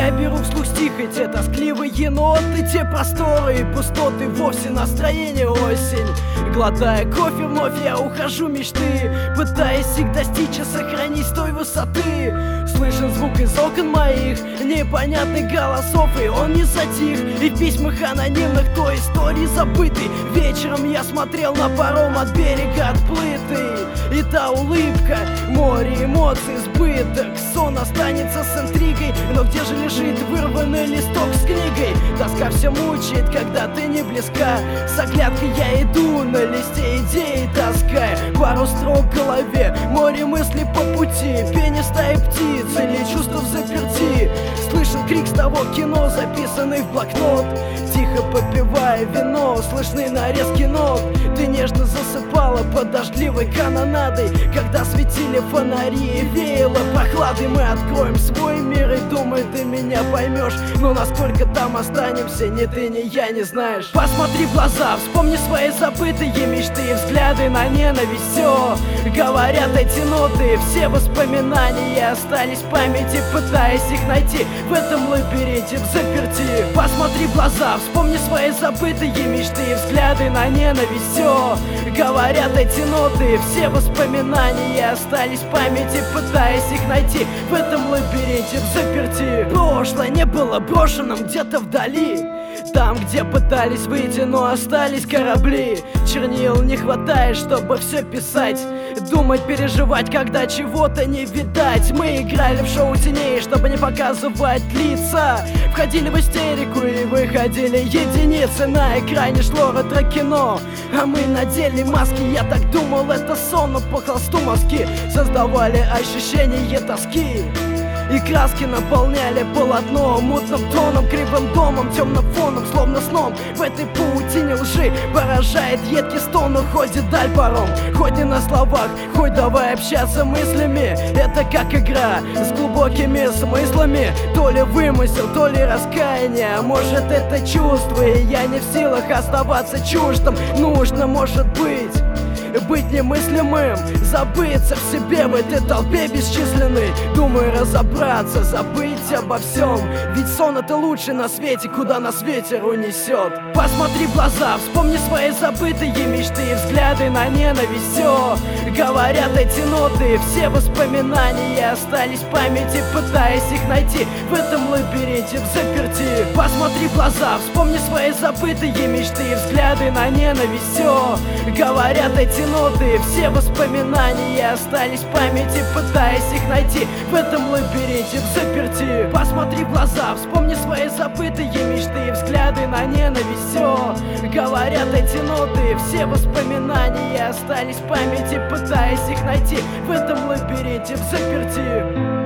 Я беру вслух стих, и те тоскливые ноты, те просторы и пустоты, вовсе настроение осень. Глотая кофе, вновь я ухожу мечты, пытаясь их достичь и сохранить с той высоты. Слышен звук из окон моих, непонятных голосов, и он не затих. И в письмах анонимных той истории забытой вечером я смотрел на паром от берега отплытый. И та улыбка, море эмоций, сбыток. Сон останется с интригой, но где же лежит вырванный листок с книгой? Тоска все мучает, когда ты не близка. С оглядкой я иду, на листе идеи таская пару строк в голове, море мыслей по пути, пение стаи птиц или чувства в заперти. Слышен крик с того кино, записанный в блокнот. Тихо попивая вино, слышны нарезки нот. Ты нежно засыпала под дождливой канонадой, когда светили фонари и веяло прохладой. Мы откроем свой мир, и думаю, ты меня поймешь, но насколько там останемся, ни ты, ни я не знаешь. Посмотри в глаза, вспомни свои забытые мечты и взгляды на ненависть. Все говорят эти ноты, все воспоминания остались в памяти, пытаясь их найти в этом лабиринте в заперти. Посмотри в глаза, вспомни свои забытые мечты и взгляды на ненависть. Все говорят эти ноты, все воспоминания остались в памяти, пытаясь их найти в этом лабиринте в заперти. Прошлое не было брошенным где-то вдали, там, где пытались выйти, но остались корабли. Чернил не хватает, чтобы все писать, думать, переживать, когда чего-то не видать. Мы играли в шоу теней, чтобы не показывать лица, входили в истерику и выходили единицы. На экране шло ретро-кино, а мы надели маски. Я так думал, это сон, но по холсту мазки создавали ощущение тоски. И краски наполняли полотно мутным тоном, кривым домом, темным фоном, словно сном. В этой паутине лжи поражает едкий стон. Уходит даль паром, хоть не на словах, хоть давай общаться мыслями. Это как игра с глубокими смыслами, то ли вымысел, то ли раскаяние. Может, это чувство, и я не в силах оставаться чуждым. Нужно, может быть немыслимым, забыться в себе в этой толпе бесчисленной. Думаю, разобраться, забыть обо всем, ведь сон это лучший на свете, куда нас ветер унесет. Посмотри в глаза, вспомни свои забытые мечты и взгляды на ненависть. Все говорят эти ноты, все воспоминания остались в памяти, пытаясь их найти в этом лабиринте в заперти. Посмотри в глаза, вспомни свои забытые мечты и взгляды на ненависть. Все говорят эти ноты, все воспоминания остались в памяти, пытаясь их найти в этом лабиринте в заперти. Посмотри в глаза, вспомни свои забытые мечты и взгляды на ненависть. Все говорят эти ноты, все воспоминания остались в памяти, пытаясь их найти в этом лабиринте в заперти.